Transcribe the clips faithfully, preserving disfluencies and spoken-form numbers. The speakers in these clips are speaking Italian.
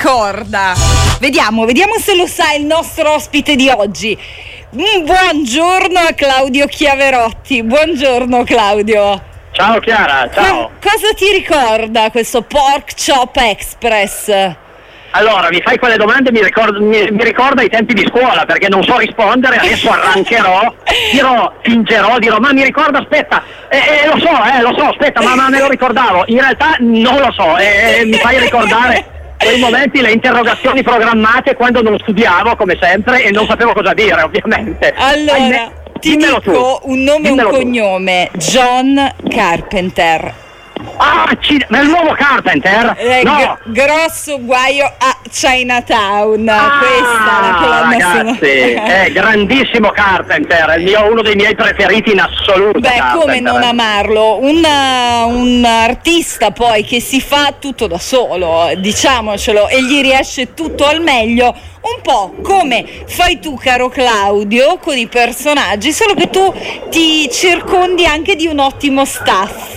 ricorda? Vediamo, vediamo se lo sa il nostro ospite di oggi. Un buongiorno a Claudio Chiaverotti. Buongiorno Claudio. Ciao Chiara, ciao. Co- cosa ti ricorda questo Pork Chop Express? Allora, mi fai quelle domande e mi, ricordo, mi, mi ricorda i tempi di scuola, perché non so rispondere, adesso arrancherò, dirò, fingerò, dirò, ma mi ricordo, aspetta, eh, eh, lo so, eh, lo so, aspetta, ma, ma me lo ricordavo. In realtà non lo so, e eh, mi fai ricordare quei momenti, le interrogazioni programmate quando non studiavo, come sempre, e non sapevo cosa dire, ovviamente. Allora, Ahimè, ti dico tu. un nome e un cognome, tu. John Carpenter. Ah, c- ma è il nuovo Carpenter? Eh, no. g- grosso guaio a Chinatown. Ah, questa è la colonna sonora. È grandissimo Carpenter, è il mio, uno dei miei preferiti in assoluto. Beh, Carpenter. Come non amarlo? Un, un artista poi che si fa tutto da solo, diciamocelo, e gli riesce tutto al meglio. Un po' come fai tu, caro Claudio, con i personaggi, solo che tu ti circondi anche di un ottimo staff.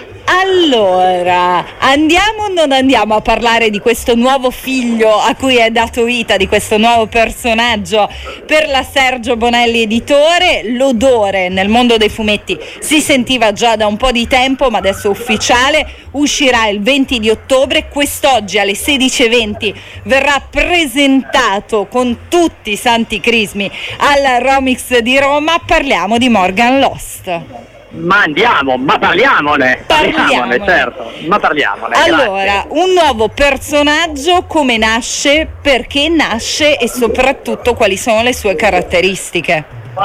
Allora, andiamo o non andiamo a parlare di questo nuovo figlio a cui è dato vita, di questo nuovo personaggio per la Sergio Bonelli Editore? L'odore nel mondo dei fumetti si sentiva già da un po' di tempo, ma adesso è ufficiale, uscirà il venti di ottobre, quest'oggi alle sedici e venti verrà presentato con tutti i santi crismi al Romix di Roma. Parliamo di Morgan Lost. Ma andiamo, ma parliamone, parliamone, parliamone certo, ma parliamone. Allora, grazie. Un nuovo personaggio, come nasce, perché nasce e soprattutto quali sono le sue caratteristiche?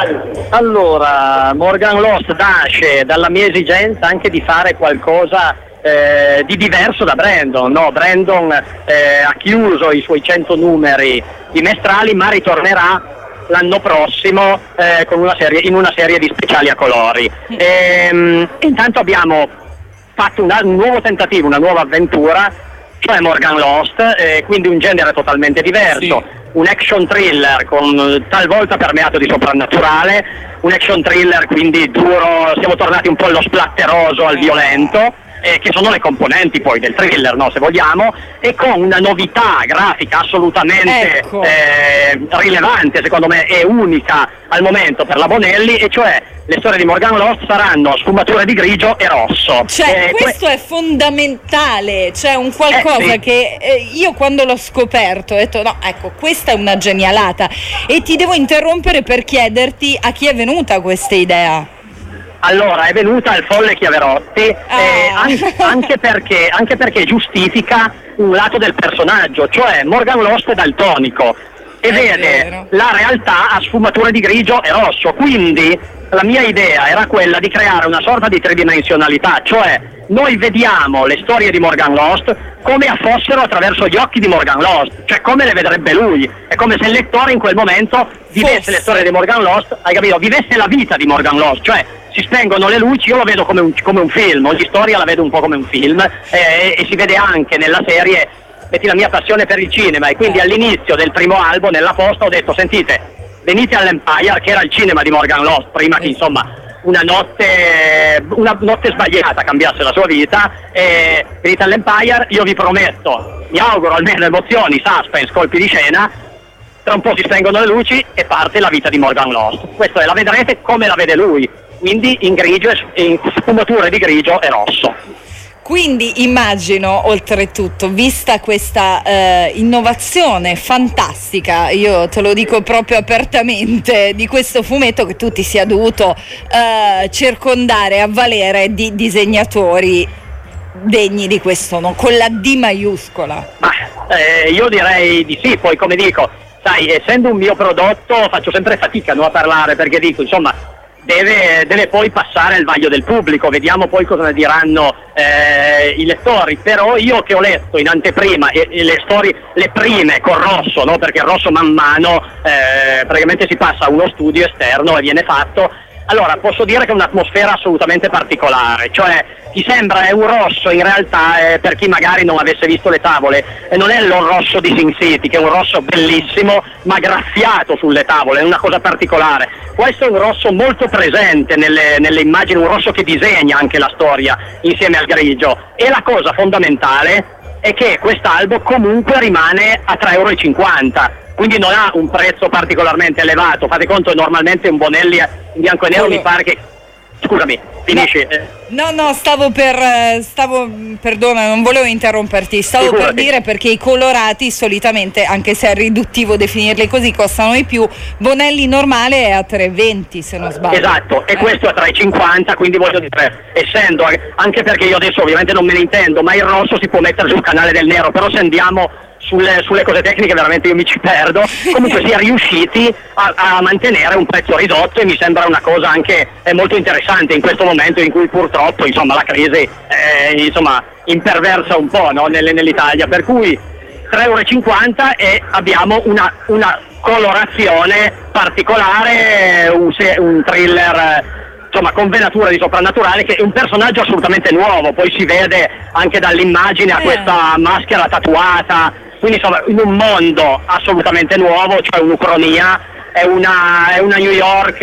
Allora, Morgan Lost nasce dalla mia esigenza anche di fare qualcosa eh, di diverso da Brandon, no? Brandon eh, ha chiuso i suoi cento numeri bimestrali, ma ritornerà l'anno prossimo eh, con una serie, in una serie di speciali a colori. E, intanto abbiamo fatto una, un nuovo tentativo, una nuova avventura, cioè Morgan Lost, eh, quindi un genere totalmente diverso, sì. Un action thriller con talvolta permeato di soprannaturale, un action thriller quindi duro, siamo tornati un po' allo splatteroso, al violento, Eh, che sono le componenti poi del thriller, no, se vogliamo, e con una novità grafica assolutamente ecco. eh, rilevante, secondo me, e unica al momento per la Bonelli, e cioè le storie di Morgan Lost saranno sfumature di grigio e rosso. Cioè, eh, questo que- è fondamentale, cioè un qualcosa eh, sì. che eh, io quando l'ho scoperto ho detto no, ecco, questa è una genialata, e ti devo interrompere per chiederti a chi è venuta questa idea. Allora, è venuta al folle Chiaverotti, ah. eh, anche, anche, perché, anche perché giustifica un lato del personaggio, cioè Morgan Lost è daltonico e è vede vero. la realtà a sfumature di grigio e rosso, quindi la mia idea era quella di creare una sorta di tridimensionalità, cioè noi vediamo le storie di Morgan Lost come fossero attraverso gli occhi di Morgan Lost, cioè come le vedrebbe lui, è come se il lettore in quel momento vivesse Forse. le storie di Morgan Lost, hai capito? Vivesse la vita di Morgan Lost, cioè si spengono le luci, io lo vedo come un, come un film, ogni storia la vedo un po' come un film, eh, e si vede anche nella serie, metti la mia passione per il cinema, e quindi all'inizio del primo albo, nella posta, ho detto sentite, venite all'Empire, che era il cinema di Morgan Lost, prima che insomma una notte, una notte sbagliata cambiasse la sua vita, e venite all'Empire, io vi prometto, mi auguro almeno emozioni, suspense, colpi di scena, tra un po' si spengono le luci e parte la vita di Morgan Lost. Questo è, la vedrete come la vede lui, quindi in grigio, in sfumature di grigio e rosso. Quindi immagino, oltretutto, vista questa eh, innovazione fantastica, io te lo dico proprio apertamente, di questo fumetto, che tu ti sia dovuto eh, circondare, avvalere di disegnatori degni di questo, no? Con la D maiuscola. Ma eh, io direi di sì, poi come dico, sai, essendo un mio prodotto faccio sempre fatica, no, a parlare, perché dico, insomma, Deve, deve poi passare al vaglio del pubblico, vediamo poi cosa ne diranno eh, i lettori, però io che ho letto in anteprima e, e le storie, le prime con Rosso, no? Perché il Rosso man mano eh, praticamente si passa a uno studio esterno e viene fatto, allora posso dire che è un'atmosfera assolutamente particolare, cioè ti sembra è un rosso, in realtà eh, per chi magari non avesse visto le tavole, e non è il rosso di Sin City, che è un rosso bellissimo ma graffiato sulle tavole, è una cosa particolare. Questo è un rosso molto presente nelle, nelle immagini, un rosso che disegna anche la storia insieme al grigio, e la cosa fondamentale è che quest'albo comunque rimane a tre euro e cinquanta, quindi non ha un prezzo particolarmente elevato. Fate conto, normalmente un Bonelli in bianco e nero mi pare che... Scusami, finisci. No, no, stavo per, stavo, perdona, non volevo interromperti, stavo Figurati. per dire perché i colorati solitamente, anche se è riduttivo definirli così, costano di più. Bonelli normale è a tre e venti se non sbaglio. Esatto, e eh. questo a tre e cinquanta, quindi voglio dire, essendo, anche perché io adesso ovviamente non me ne intendo, ma il rosso si può mettere sul canale del nero, però se andiamo sulle, sulle cose tecniche veramente io mi ci perdo. Comunque si è riusciti a, a mantenere un prezzo ridotto e mi sembra una cosa anche eh, molto interessante in questo momento in cui purtroppo insomma la crisi eh, insomma imperversa un po', no, nell- nell'Italia, per cui tre euro e cinquanta e abbiamo una, una colorazione particolare, un, se- un thriller insomma con venatura di soprannaturale, che è un personaggio assolutamente nuovo, poi si vede anche dall'immagine a questa maschera tatuata, quindi insomma in un mondo assolutamente nuovo, cioè un'ucronia, è una, è una New York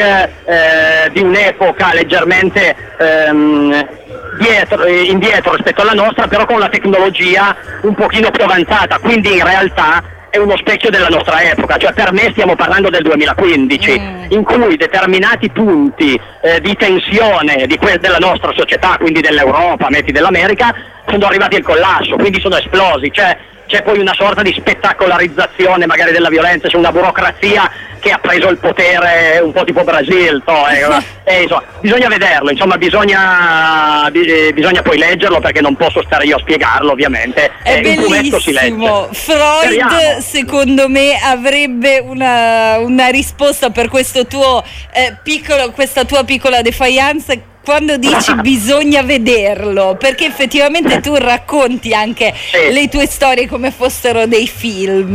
eh, di un'epoca leggermente ehm, dietro, indietro rispetto alla nostra, però con la tecnologia un pochino più avanzata, quindi in realtà è uno specchio della nostra epoca, cioè per me stiamo parlando del duemilaquindici, mm. in cui determinati punti eh, di tensione di que- della nostra società, quindi dell'Europa, metti dell'America, sono arrivati al collasso, quindi sono esplosi, cioè c'è poi una sorta di spettacolarizzazione magari della violenza, c'è una burocrazia che ha preso il potere un po' tipo Brasil, to, eh, eh, insomma, bisogna vederlo, insomma bisogna, bi- bisogna poi leggerlo, perché non posso stare io a spiegarlo ovviamente. È eh, bellissimo. Freud Speriamo. Secondo me avrebbe una, una risposta per questo tuo eh, piccolo, questa tua piccola defiance quando dici bisogna vederlo, perché effettivamente tu racconti anche sì. le tue storie come fossero dei film,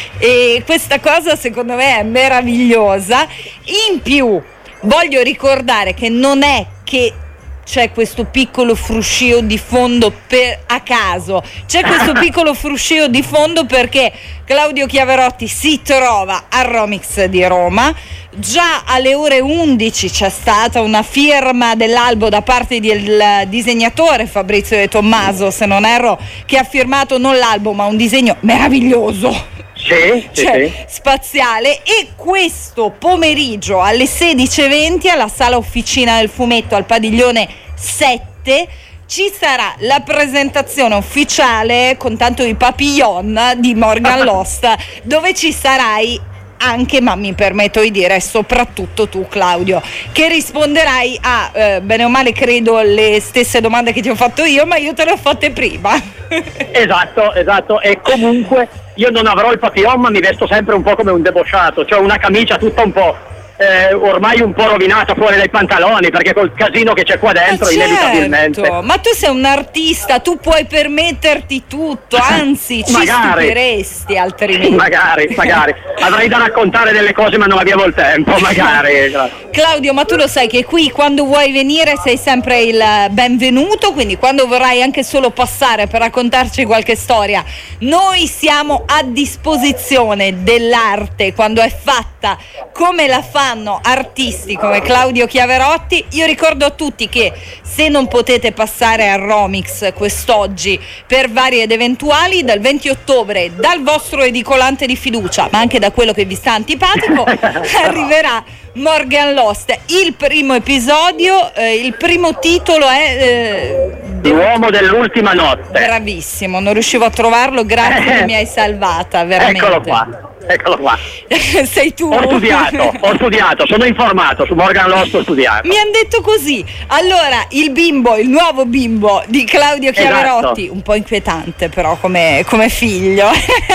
e questa cosa secondo me è meravigliosa. In più voglio ricordare che non è che c'è questo piccolo fruscio di fondo per, a caso, c'è questo piccolo fruscio di fondo perché Claudio Chiaverotti si trova al Romix di Roma. Già alle ore undici c'è stata una firma dell'albo da parte del disegnatore Fabrizio De Tommaso, se non erro, che ha firmato non l'albo ma un disegno meraviglioso, sì, cioè, sì, sì. spaziale. E questo pomeriggio alle sedici e venti alla sala Officina del Fumetto al padiglione sette ci sarà la presentazione ufficiale con tanto di papillon di Morgan Lost, dove ci sarai anche, ma mi permetto di dire soprattutto tu Claudio, che risponderai a eh, bene o male credo le stesse domande che ti ho fatto io, ma io te le ho fatte prima. Esatto, esatto, e comunque io non avrò il papillon, ma mi vesto sempre un po' come un debosciato, cioè una camicia tutta un po' Eh, ormai un po' rovinata fuori dai pantaloni, perché col casino che c'è qua dentro, ma certo, inevitabilmente. Ma tu sei un artista, tu puoi permetterti tutto, anzi ci stupiresti altrimenti. Magari, magari. Avrei da raccontare delle cose ma non abbiamo il tempo, magari. Claudio, ma tu lo sai che qui quando vuoi venire sei sempre il benvenuto, quindi quando vorrai anche solo passare per raccontarci qualche storia, noi siamo a disposizione dell'arte quando è fatta come la fa artisti come Claudio Chiaverotti. Io ricordo a tutti che se non potete passare al Romix quest'oggi per vari ed eventuali, dal venti ottobre dal vostro edicolante di fiducia, ma anche da quello che vi sta antipatico, arriverà Morgan Lost. Il primo episodio, eh, il primo titolo è eh, L'uomo dell'ultima notte. Bravissimo, non riuscivo a trovarlo, grazie che mi hai salvata, veramente. Eccolo qua. Eccolo qua. Sei tu. Ho studiato, ho studiato, sono informato su Morgan Lost, ho studiato. Mi hanno detto così. Allora, il bimbo, il nuovo bimbo di Claudio Chiaverotti, esatto. Un po' inquietante però come, come figlio.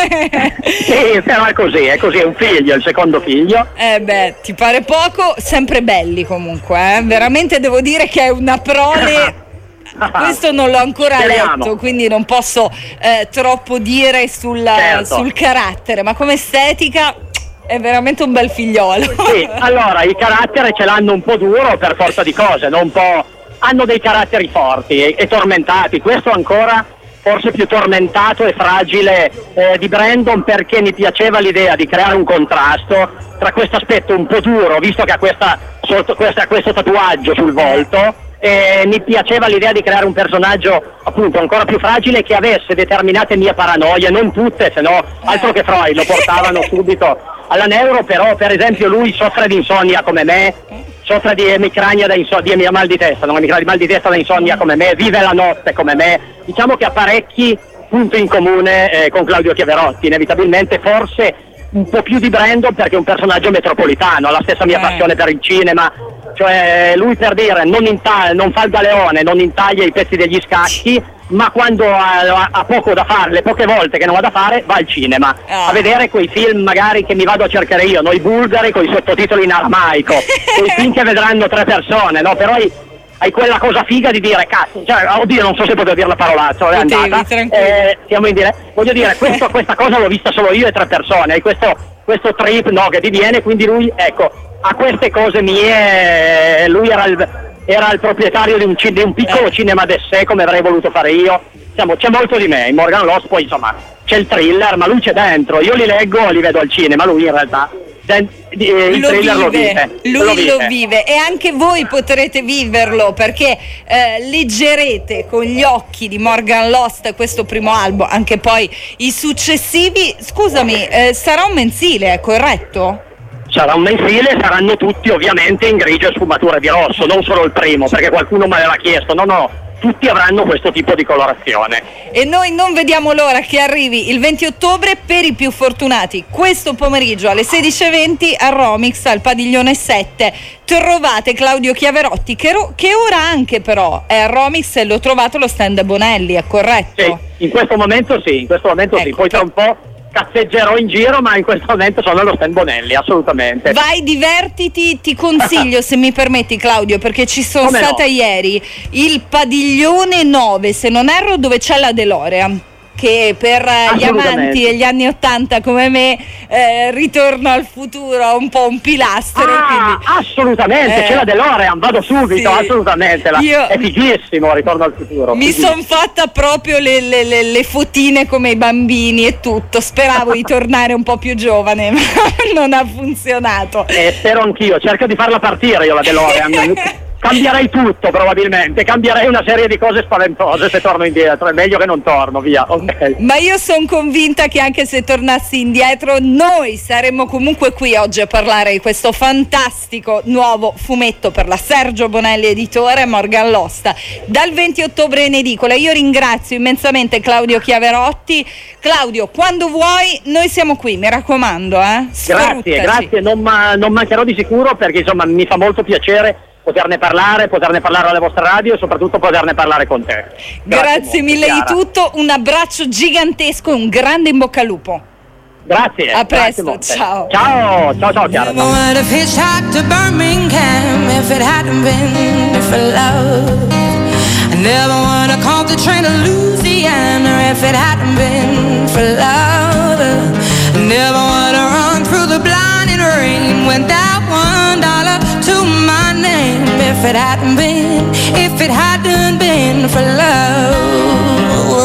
Sì, però è così, è così, è un figlio, il secondo figlio. Eh beh, ti pare poco? Sempre belli comunque, eh? Veramente devo dire che è una prole. Questo non l'ho ancora Speriamo. letto, quindi non posso eh, troppo dire sul, certo. sul carattere, ma come estetica è veramente un bel figliolo. Sì, allora il carattere ce l'hanno un po' duro per forza di cose, no? Un po', hanno dei caratteri forti e, e tormentati. Questo ancora forse più tormentato e fragile eh, di Brandon, perché mi piaceva l'idea di creare un contrasto tra questo aspetto un po' duro, visto che ha questa, sotto, questa, questo tatuaggio sul volto, e mi piaceva l'idea di creare un personaggio appunto ancora più fragile che avesse determinate mie paranoie, non tutte, se no altro che Freud, lo portavano subito alla neuro, però per esempio lui soffre di insonnia come me, soffre di emicrania da insonnia, di mal di testa, non emicrania, di mal di testa da insonnia come me, vive la notte come me, diciamo che ha parecchi punti in comune eh, con Claudio Chiaverotti, inevitabilmente forse un po' più di Brandon perché è un personaggio metropolitano, ha la stessa mia passione per il cinema, cioè lui per dire non, inta- non fa il galeone, non intaglia i pezzi degli scacchi, ma quando ha, ha poco da fare, le poche volte che non ha da fare, va al cinema oh. a vedere quei film magari che mi vado a cercare io, noi bulgari con i sottotitoli in aramaico, quei film che vedranno tre persone, no? Però hai, hai quella cosa figa di dire cazzo, cioè oddio non so se potevo dire la parolaccia, è andata, eh, siamo in diretta, voglio dire questo, questa cosa l'ho vista solo io e tre persone, hai questo, questo trip no, che ti viene, quindi lui ecco a queste cose mie, lui era il, era il proprietario di un, di un piccolo eh. cinema d'essè come avrei voluto fare io, Siamo, c'è molto di me, in Morgan Lost poi insomma c'è il thriller, ma lui c'è dentro, io li leggo e li vedo al cinema, lui in realtà den, di, eh, il lo thriller vive, lo vive, lui lo vive. lo vive e anche voi potrete viverlo perché eh, leggerete con gli occhi di Morgan Lost questo primo album, anche poi i successivi, scusami, eh, sarà un mensile, è corretto? Sarà un mensile, saranno tutti ovviamente in grigio e sfumature di rosso, non solo il primo, perché qualcuno me l'aveva chiesto, no no, tutti avranno questo tipo di colorazione. E noi non vediamo l'ora che arrivi il venti ottobre per i più fortunati. Questo pomeriggio alle sedici e venti a Romix, al Padiglione sette, trovate Claudio Chiaverotti, che, ro- che ora anche però è a Romix e l'ho trovato lo stand Bonelli, è corretto? Sì, in questo momento sì, in questo momento ecco, sì, poi tra un po' cazzeggerò in giro, ma in questo momento sono allo stand Bonelli, assolutamente. Vai, divertiti, ti consiglio se mi permetti Claudio, perché ci sono Come stata no? ieri il Padiglione nove, se non erro, dove c'è la DeLorean, che per gli amanti degli anni ottanta come me eh, Ritorno al futuro un po' un pilastro. Ah, quindi, assolutamente, eh, c'è la DeLorean, vado subito, sì, assolutamente, la, io è fighissimo Ritorno al futuro. Mi fighissimo. son fatta proprio le, le, le, le fotine come i bambini e tutto, speravo di tornare un po' più giovane, ma non ha funzionato. Eh, spero anch'io, cerco di farla partire io la DeLorean. Cambierei tutto probabilmente, cambierei una serie di cose spaventose se torno indietro, è meglio che non torno, via, ok. Ma io sono convinta che anche se tornassi indietro noi saremmo comunque qui oggi a parlare di questo fantastico nuovo fumetto per la Sergio Bonelli editore, Morgan Lost, dal venti ottobre in edicola. Io ringrazio immensamente Claudio Chiaverotti. Claudio, quando vuoi noi siamo qui, mi raccomando, eh? Grazie, grazie, non, ma, non mancherò di sicuro perché insomma mi fa molto piacere poterne parlare, poterne parlare alle vostre radio e soprattutto poterne parlare con te. Grazie, grazie mille di tutto, un abbraccio gigantesco e un grande in bocca al lupo. Grazie. A presto, grazie ciao. Ciao, ciao, ciao Chiara. If it hadn't been, if it hadn't been for love.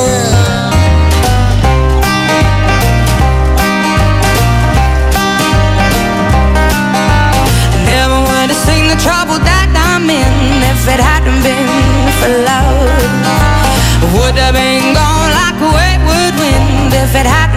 Never would have seen the trouble that I'm in if it hadn't been for love. Would have been gone like a wayward wind if it hadn't